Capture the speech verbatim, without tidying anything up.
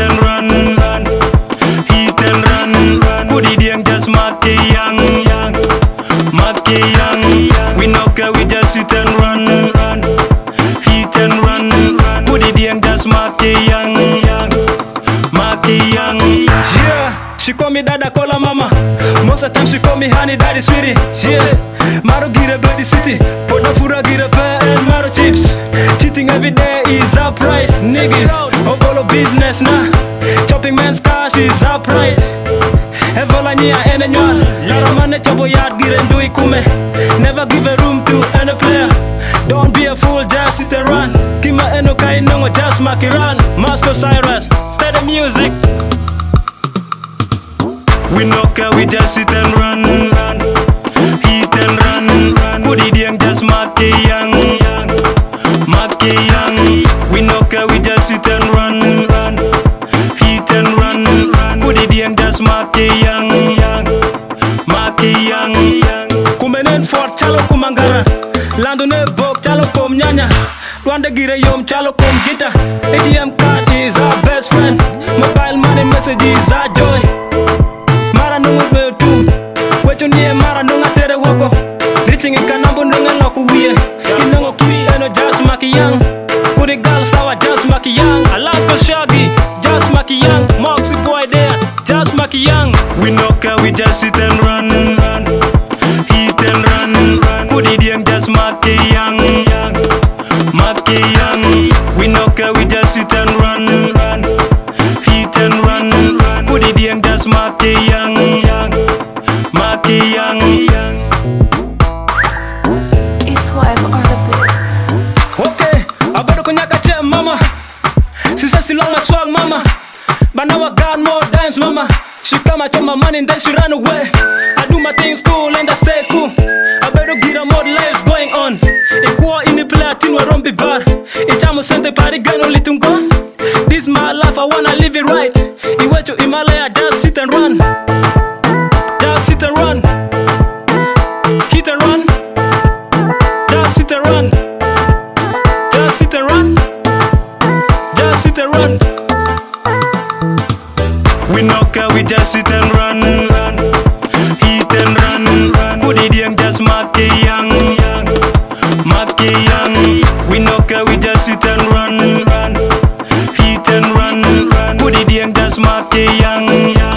and run. Hit and run. Put it young, just mark it young. Mark it young. We knock out, we just sit and run. Hit and run. Put it young, just mark it young. Mark it young. Yeah, she call me dada, call her mama. Most of the time she call me honey, daddy, sweetie. Yeah, Maro gira bloody city. Potafura gira pear and Maro chips. Cheating every day is our price. Niggas, Obolo business nah. Chopping man's cash is our pride. Evola nia ene nyar. Laro mane chobo yard gira ndui kume. Never give a room to any player. Don't be a fool, just sit and run. Kima eno kai nongo, just mark it run. Moscow Cyrus, steady music. We knock out, we just sit and run. Hit and run. Put it young, just mark it young. Mark it young. We knock out, we just sit and run. Hit and run. Put it young, just mark it young. Mark it young. Kumenen fort chalo kumangara. Lando ne bok chalo kom nyanya. Rwanda gire yom chalo kom gita. A T M card is our best friend. Mobile money messages are joy. Mara nungu me tu. Wecho niye mara nunga tere woko. Reaching in kanambo nunga loku wiye. Kinongo kiri eno just maki young. Put it girl sawa just maki young. Alaska Shaggy just maki young. Moxie boy there just maki young. We knock out, we just sit and run. Hit and run. Put it young, just mark it young. Mark it young. We knock out, we just sit and run. Hit and run. Put it young, just mark it young. Mark it young. It's wife on the beats. Okay, I better kunyaka che mama. She says she love my swag mama. But now I got more dimes mama. She come at my money and then she run away. I do my things cool and I stay cool. I better get her more lives going on. Ikuwa ini platin wa rombi bar. Ichamo sente pari gano litungo. This my life, I wanna live it right. Iwe to Himalaya, just sit and run. Just sit and run. Hit and run. Just sit and run. Just sit and run. Just sit and run. We knock out, we just sit and run. Hit and run. Put it young, just mark it young. Mark it young. We knock out, we just sit and run. Hit and run. Put it young, just mark it young.